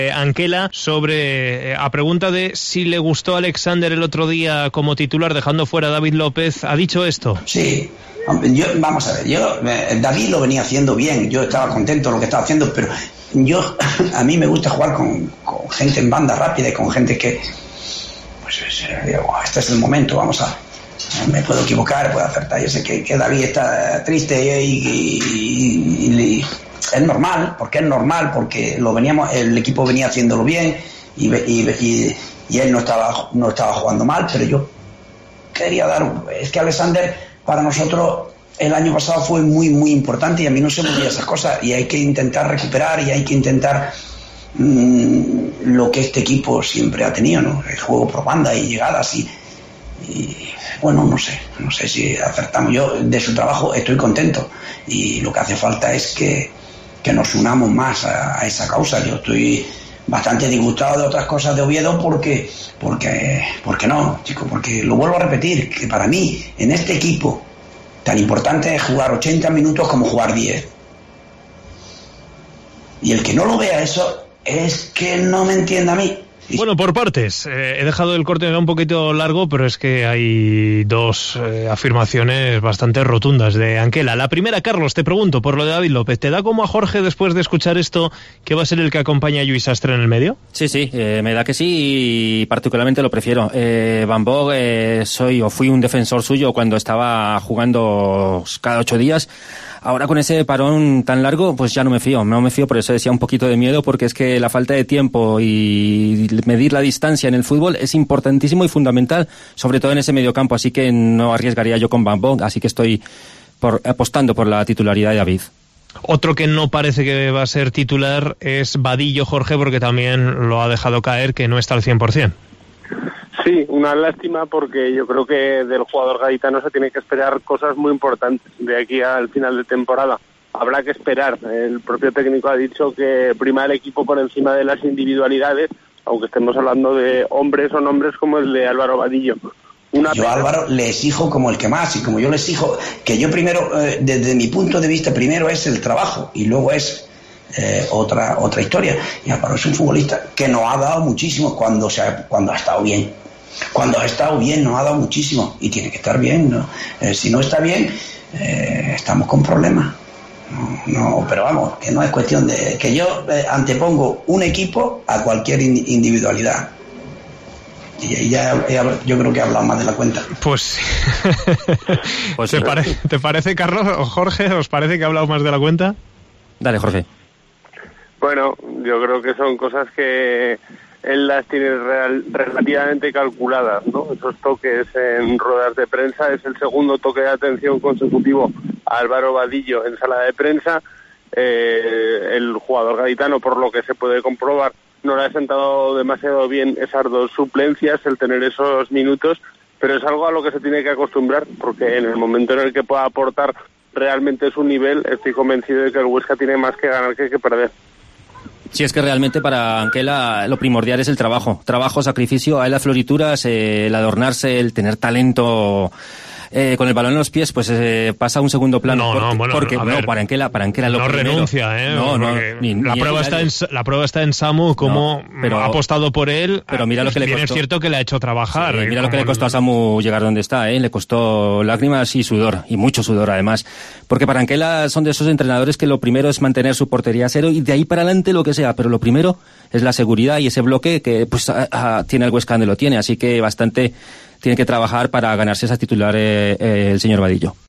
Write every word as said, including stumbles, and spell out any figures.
Eh, Anquela, sobre, eh, a pregunta de si le gustó a Alexander el otro día como titular, dejando fuera a David López, ¿ha dicho esto? Sí, yo, vamos a ver, yo eh, David lo venía haciendo bien, yo estaba contento de lo que estaba haciendo, pero yo, a mí me gusta jugar con, con gente en banda rápida y con gente que, pues, digo, este es el momento, vamos a, me puedo equivocar, puedo acertar, yo sé que, que David está triste y, y, y, y es normal, porque es normal, porque lo veníamos, el equipo venía haciéndolo bien y, y, y, y él no estaba, no estaba jugando mal, pero yo quería dar un, es que Alexander para nosotros el año pasado fue muy muy importante y a mí no se me olvidan esas cosas y hay que intentar recuperar y hay que intentar mmm, lo que este equipo siempre ha tenido, ¿no? El juego por banda y llegadas y, y bueno, no sé, no sé si acertamos. Yo de su trabajo estoy contento y lo que hace falta es que que nos unamos más a, a esa causa. Yo estoy bastante disgustado de otras cosas de Oviedo porque, porque, porque no, chicos, porque lo vuelvo a repetir, que para mí, en este equipo, tan importante es jugar ochenta minutos como jugar diez. Y el que no lo vea eso es que no me entiende a mí. Bueno, por partes. Eh, he dejado el corte un poquito largo, pero es que hay dos eh, afirmaciones bastante rotundas de Anquela. La primera, Carlos, te pregunto por lo de David López. ¿Te da como a Jorge, después de escuchar esto, que va a ser el que acompaña a Lluís Sastre en el medio? Sí, sí, eh, me da que sí y particularmente lo prefiero. Eh, Van Boeck, eh, soy o fui un defensor suyo cuando estaba jugando cada ocho días. Ahora con ese parón tan largo, pues ya no me fío, no me fío, por eso decía un poquito de miedo, porque es que la falta de tiempo y medir la distancia en el fútbol es importantísimo y fundamental, sobre todo en ese mediocampo, así que no arriesgaría yo con Van Boeck, así que estoy por, apostando por la titularidad de David. Otro que no parece que va a ser titular es Vadillo, Jorge, porque también lo ha dejado caer, que no está al cien por ciento. Sí, una lástima porque yo creo que del jugador gaditano se tiene que esperar cosas muy importantes de aquí al final de temporada. Habrá que esperar. El propio técnico ha dicho que prima el equipo por encima de las individualidades, aunque estemos hablando de hombres o nombres como el de Álvaro Vadillo. Una yo a Álvaro le exijo como el que más, y como yo le exijo, que yo primero, eh, desde mi punto de vista, primero es el trabajo y luego es eh, otra otra historia. Y Álvaro es un futbolista que nos ha dado muchísimo cuando, se ha, cuando ha estado bien. Cuando ha estado bien nos ha dado muchísimo y tiene que estar bien, ¿no? Eh, si no está bien, eh, estamos con problemas. No, no, pero vamos, que no es cuestión de que yo eh, antepongo un equipo a cualquier in, individualidad. Y ahí ya he, yo creo que he hablado más de la cuenta. Pues, pues ¿te, pare, ¿te parece, Carlos o Jorge? ¿Os parece que he hablado más de la cuenta? Dale, Jorge. Bueno, yo creo que son cosas que él las tiene real, relativamente calculadas, ¿no? Esos toques en ruedas de prensa, es el segundo toque de atención consecutivo a Álvaro Vadillo en sala de prensa. Eh, el jugador gaditano, por lo que se puede comprobar, no le ha sentado demasiado bien esas dos suplencias, el tener esos minutos, pero es algo a lo que se tiene que acostumbrar, porque en el momento en el que pueda aportar realmente su nivel, estoy convencido de que el Huesca tiene más que ganar que que perder. Sí, es que realmente para Anquela lo primordial es el trabajo. Trabajo, sacrificio, a él las florituras, eh, el adornarse, el tener talento eh, con el balón en los pies, pues eh, pasa a un segundo plano. No, porque, no, bueno, porque a ver, no, para Anquela, para Anquela lo no primero. renuncia, ¿eh? No, no, ni, la, ni prueba está en, la prueba está en Samu, como no, pero, ha apostado por él. Pero mira lo que le costó. Bien es cierto que le ha hecho trabajar. Sí, eh, mira lo que le costó a Samu llegar donde está, ¿eh? Le costó lágrimas y sudor, y mucho sudor además. Porque para Anquela son de esos entrenadores que lo primero es mantener su portería a cero y de ahí para adelante lo que sea, pero lo primero es la seguridad y ese bloque que pues a, a, tiene el Huesca donde lo tiene, así que bastante tiene que trabajar para ganarse esa titular eh, eh, el señor Vadillo.